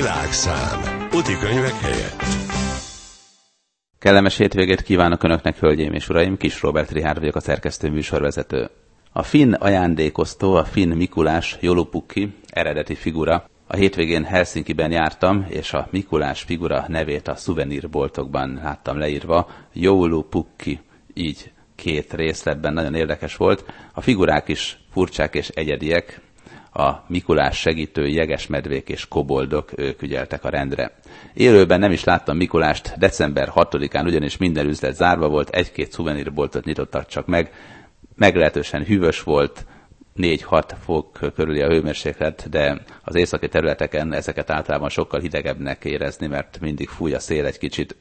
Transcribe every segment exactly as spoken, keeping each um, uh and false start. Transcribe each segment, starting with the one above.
Világszám. Uti könyvek helyett. Kellemes hétvégét kívánok Önöknek, hölgyeim és uraim, Kis Róbert Richárd vagyok, a szerkesztő műsorvezető. A finn ajándékoztó, a finn Mikulás, Joulupukki eredeti figura. A hétvégén Helsinkiben jártam, és a Mikulás figura nevét a szuvenírboltokban láttam leírva, Joulupukki, így két részletben, nagyon érdekes volt. A figurák is furcsák és egyediek, a Mikulás segítői, jegesmedvék és koboldok, ők ügyeltek a rendre. Élőben nem is láttam Mikulást, december hatodikán ugyanis minden üzlet zárva volt, egy-két szuvenírboltot nyitottak csak meg, meglehetősen hűvös volt, négy-hat fok körüli a hőmérséklet, de az északi területeken ezeket általában sokkal hidegebbnek érezni, mert mindig fúj a szél egy kicsit.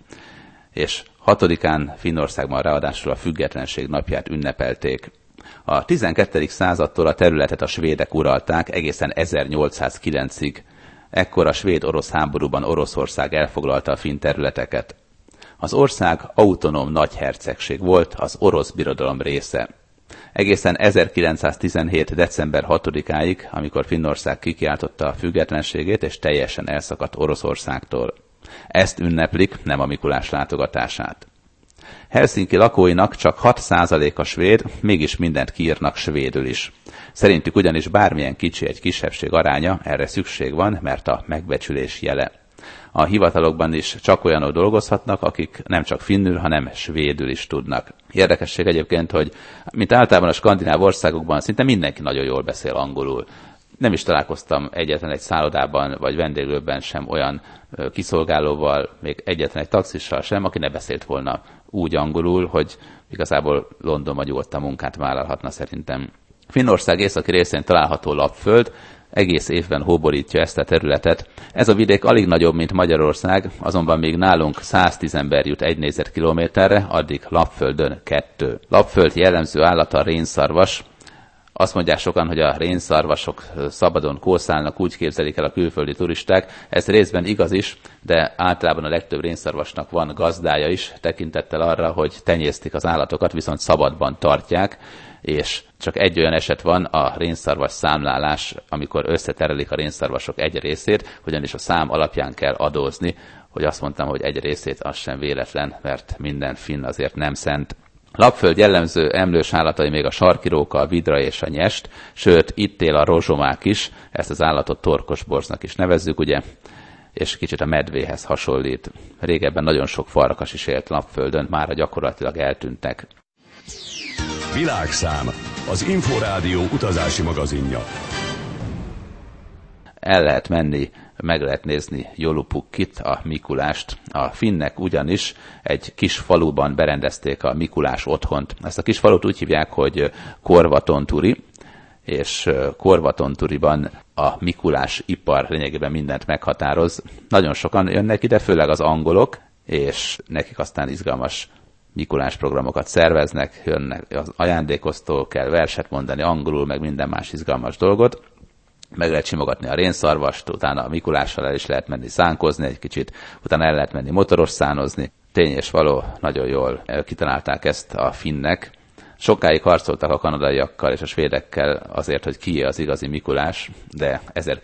És hatodikán Finnországban ráadásul a függetlenség napját ünnepelték. A tizenkettedik századtól a területet a svédek uralták egészen ezernyolcszázkilencig. Ekkor a svéd-orosz háborúban Oroszország elfoglalta a finn területeket. Az ország autonóm nagyhercegség volt, az orosz birodalom része. Egészen ezerkilencszáztizenhét. december hatodikáig, amikor Finnország kikiáltotta a függetlenségét és teljesen elszakadt Oroszországtól. Ezt ünneplik, nem a Mikulás látogatását. Helsinki lakóinak csak hat százaléka svéd, mégis mindent kiírnak svédül is. Szerintük ugyanis bármilyen kicsi egy kisebbség aránya, erre szükség van, mert a megbecsülés jele. A hivatalokban is csak olyanok dolgozhatnak, akik nem csak finnül, hanem svédül is tudnak. Érdekesség egyébként, hogy mint általában a skandináv országokban szinte mindenki nagyon jól beszél angolul. Nem is találkoztam egyetlen egy szállodában vagy vendéglőben sem olyan kiszolgálóval, még egyetlen egy taxissal sem, aki ne beszélt volna úgy angolul, hogy igazából Londonban nyugodtan munkát vállalhatna szerintem. Finnország északi részén található Lapföld egész évben hóborítja ezt a területet. Ez a vidék alig nagyobb, mint Magyarország, azonban még nálunk száztíz ember jut egy négyzetkilométerre, addig Lapföldön kettő. Lapföld jellemző állata a rénszarvas. Azt mondják sokan, hogy a rénszarvasok szabadon kószálnak, úgy képzelik el a külföldi turisták. Ez részben igaz is, de általában a legtöbb rénszarvasnak van gazdája is, tekintettel arra, hogy tenyésztik az állatokat, viszont szabadban tartják, és csak egy olyan eset van, a rénszarvas számlálás, amikor összeterelik a rénszarvasok egy részét, ugyanis a szám alapján kell adózni, hogy azt mondtam, hogy egy részét az sem véletlen, mert minden finn azért nem szent. Lapföld jellemző emlős állatai még a sarkiróka, a vidra és a nyest, sőt, itt él a rozsomák is, ezt az állatot torkosborznak is nevezzük, ugye, és kicsit a medvéhez hasonlít. Régebben nagyon sok farkas is élt Lapföldön, mára gyakorlatilag eltűntek. Világszám, az Inforádió utazási magazinja. El lehet menni, meg lehet nézni Joulupukkit, a Mikulást. A finnek ugyanis egy kis faluban berendezték a Mikulás otthont. Ezt a kis falut úgy hívják, hogy Korvatonturi, és Korvatonturiban a Mikulás ipar lényegében mindent meghatároz. Nagyon sokan jönnek ide, főleg az angolok, és nekik aztán izgalmas Mikulás programokat szerveznek, jönnek az ajándékoztól, kell verset mondani angolul, meg minden más izgalmas dolgot. Meg lehet simogatni a rénszarvast, utána a Mikulással el is lehet menni szánkozni egy kicsit, utána el lehet menni motoros szánozni. Tény és való, nagyon jól kitalálták ezt a finnek. Sokáig harcoltak a kanadaiakkal és a svédekkel azért, hogy kié az igazi Mikulás, de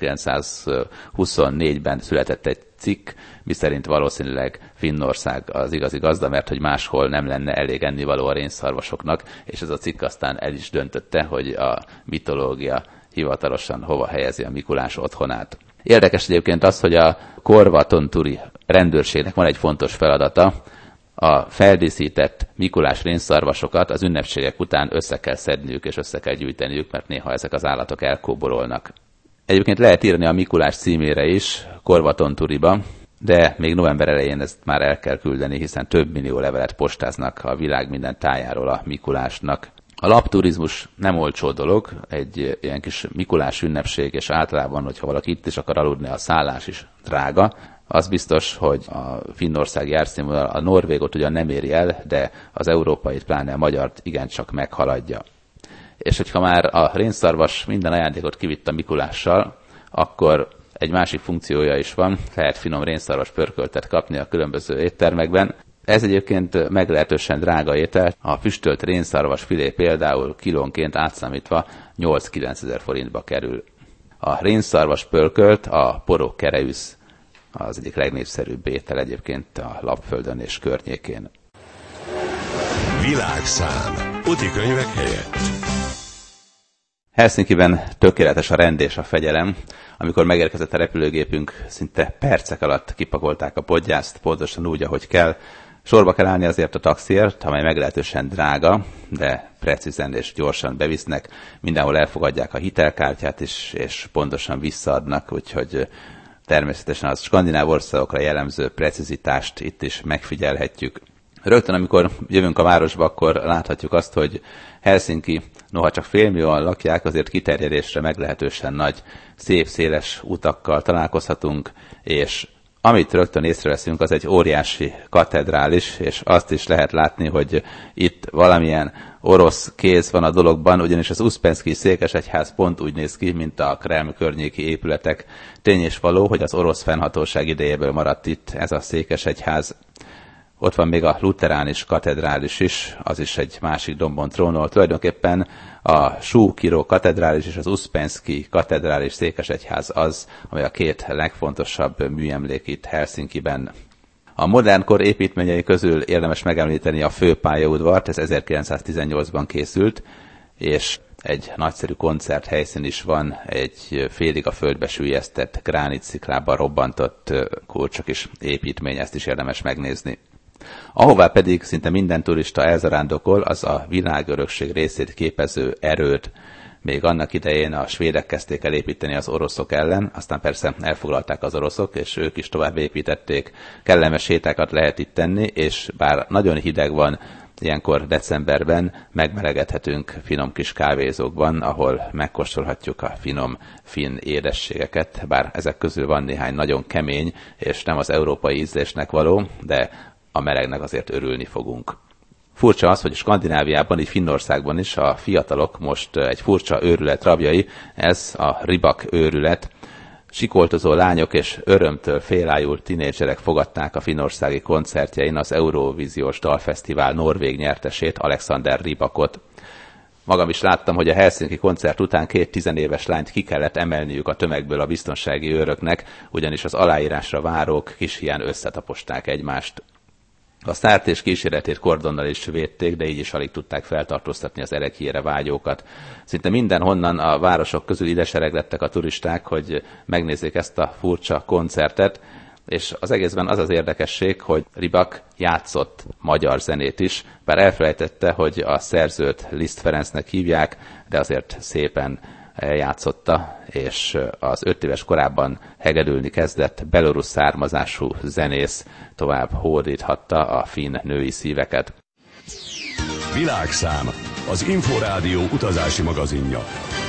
ezerkilencszázhuszonnégyben született egy cikk, miszerint valószínűleg Finnország az igazi gazda, mert hogy máshol nem lenne elég ennivaló a rénszarvasoknak, és ez a cikk aztán el is döntötte, hogy a mitológia hivatalosan hova helyezi a Mikulás otthonát. Érdekes egyébként az, hogy a Korvatonturi rendőrségnek van egy fontos feladata, a feldíszített Mikulás rénszarvasokat az ünnepségek után össze kell szedniük és össze kell gyűjteniük, mert néha ezek az állatok elkóborolnak. Egyébként lehet írni a Mikulás címére is, Korvatonturiba, de még november elején ezt már el kell küldeni, hiszen több millió levelet postáznak a világ minden tájáról a Mikulásnak. A lapturizmus nem olcsó dolog, egy ilyen kis Mikulás ünnepség, és általában, hogyha valaki itt is akar aludni, a szállás is drága. Az biztos, hogy a finnországi árszínvonal a norvégot ugyan nem éri el, de az európait, pláne a magyart igencsak meghaladja. És hogyha már a rénszarvas minden ajándékot kivitt a Mikulással, akkor egy másik funkciója is van, lehet finom rénszarvas pörköltet kapni a különböző éttermekben. Ez egyébként meglehetősen drága étel. A füstölt rénszarvas filé például kilónként átszámítva nyolc-kilenc ezer forintba kerül. A rénszarvas pörkölt a Porokereüsz az egyik legnépszerűbb étel egyébként a Lapföldön és környékén. Világszám. Utikönyvek helyett. Helsinkiben tökéletes a rend és a fegyelem. Amikor megérkezett a repülőgépünk, szinte percek alatt kipakolták a podgyászt, pontosan úgy, ahogy kell. Sorba kell állni azért a taxiért, amely meglehetősen drága, de precízen és gyorsan bevisznek. Mindenhol elfogadják a hitelkártyát is, és pontosan visszaadnak, úgyhogy természetesen az skandináv országokra jellemző precizitást itt is megfigyelhetjük. Rögtön, amikor jövünk a városba, akkor láthatjuk azt, hogy Helsinki, noha csak félmillióan lakják, azért kiterjedésre meglehetősen nagy, szép, széles utakkal találkozhatunk, és amit rögtön észreveszünk, az egy óriási katedrális, és azt is lehet látni, hogy itt valamilyen orosz kéz van a dologban, ugyanis az Uszpenszkij székesegyház pont úgy néz ki, mint a Kreml környéki épületek. Tény és való, hogy az orosz fennhatóság idejéből maradt itt ez a székesegyház. Ott van még a luteránis katedrális is, az is egy másik dombon trónol. Tulajdonképpen a Súkiró katedrális és az Uszpenszkij katedrális székesegyház az, amely a két legfontosabb műemlék itt Helsinkiben. A modern kor építményei közül érdemes megemlíteni a főpályaudvart, ez ezerkilencszáztizennyolcban készült, és egy nagyszerű koncerthelyszín is van, egy félig a földbe süllyesztett gránitsziklában robbantott kulcsok is építmény, ezt is érdemes megnézni. Ahová pedig szinte minden turista elzarándokol, az a világörökség részét képező erőd. Még annak idején a svédek kezdték el építeni az oroszok ellen, aztán persze elfoglalták az oroszok, és ők is tovább építették. Kellemes sétákat lehet itt tenni, és bár nagyon hideg van, ilyenkor decemberben megmelegedhetünk finom kis kávézókban, ahol megkóstolhatjuk a finom finn édességeket, bár ezek közül van néhány nagyon kemény, és nem az európai ízlésnek való, de a melegnek azért örülni fogunk. Furcsa az, hogy Skandináviában, így Finnországban is a fiatalok most egy furcsa őrület rabjai, ez a ribak őrület. Sikoltozó lányok és örömtől félájult tinédzserek fogadták a finnországi koncertjein az Eurovíziós Dalfesztivál norvég nyertesét, Alexander Rybakot. Magam is láttam, hogy a helsinki koncert után két tizenéves lányt ki kellett emelniük a tömegből a biztonsági őröknek, ugyanis az aláírásra várók kis hián összetaposták egymást. A sztárt és kíséretét kordonnal is védték, de így is alig tudták feltartóztatni az ereghíjére vágyókat. Szinte mindenhonnan a városok közül ide sereglettek a turisták, hogy megnézzék ezt a furcsa koncertet, és az egészben az az érdekesség, hogy Rybak játszott magyar zenét is, bár elfelejtette, hogy a szerzőt Liszt Ferencnek hívják, de azért szépen eljátszotta, és az öt éves korában hegedülni kezdett belorusz származású zenész tovább hódíthatta a finn női szíveket. Világszám, az Inforádió utazási magazinja.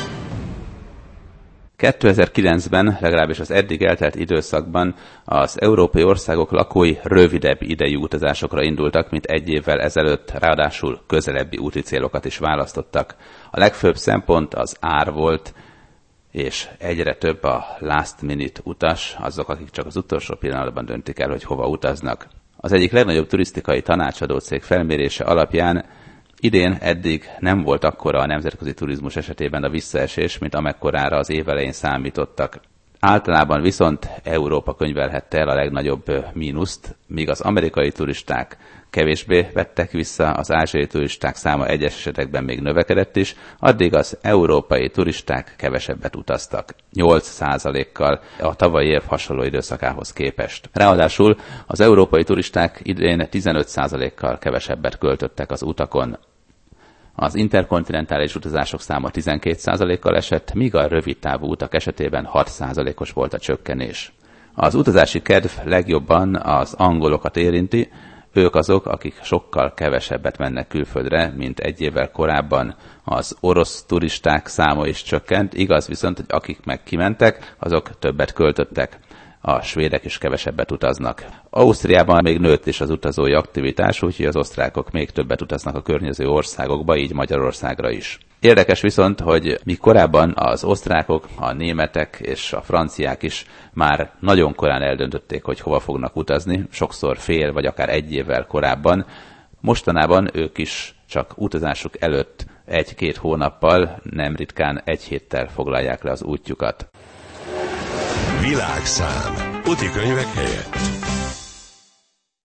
kétezer-kilencben, legalábbis az eddig eltelt időszakban az európai országok lakói rövidebb idejű utazásokra indultak, mint egy évvel ezelőtt, ráadásul közelebbi úti célokat is választottak. A legfőbb szempont az ár volt, és egyre több a last minute utas, azok, akik csak az utolsó pillanatban döntik el, hogy hova utaznak. Az egyik legnagyobb turisztikai tanácsadó cég felmérése alapján idén eddig nem volt akkora a nemzetközi turizmus esetében a visszaesés, mint amekkorára az év elején számítottak. Általában viszont Európa könyvelhette el a legnagyobb mínuszt, míg az amerikai turisták kevésbé vettek vissza, az ázsiai turisták száma egyes esetekben még növekedett is, addig az európai turisták kevesebbet utaztak, nyolc százalékkal a tavalyi év hasonló időszakához képest. Ráadásul az európai turisták idén tizenöt százalékkal kevesebbet költöttek az utakon. Az interkontinentális utazások száma tizenkét százalékkal esett, míg a rövidtávú utak esetében hat százalékos volt a csökkenés. Az utazási kedv legjobban az angolokat érinti, ők azok, akik sokkal kevesebbet mennek külföldre, mint egy évvel korábban. Az orosz turisták száma is csökkent, igaz viszont, hogy akik meg kimentek, azok többet költöttek. A svédek is kevesebbet utaznak. Ausztriában még nőtt is az utazói aktivitás, úgyhogy az osztrákok még többet utaznak a környező országokba, így Magyarországra is. Érdekes viszont, hogy míg korábban az osztrákok, a németek és a franciák is már nagyon korán eldöntötték, hogy hova fognak utazni, sokszor fél vagy akár egy évvel korábban, mostanában ők is csak utazásuk előtt egy-két hónappal, nem ritkán egy héttel foglalják le az útjukat. Világszám. Úti könyvek helyett.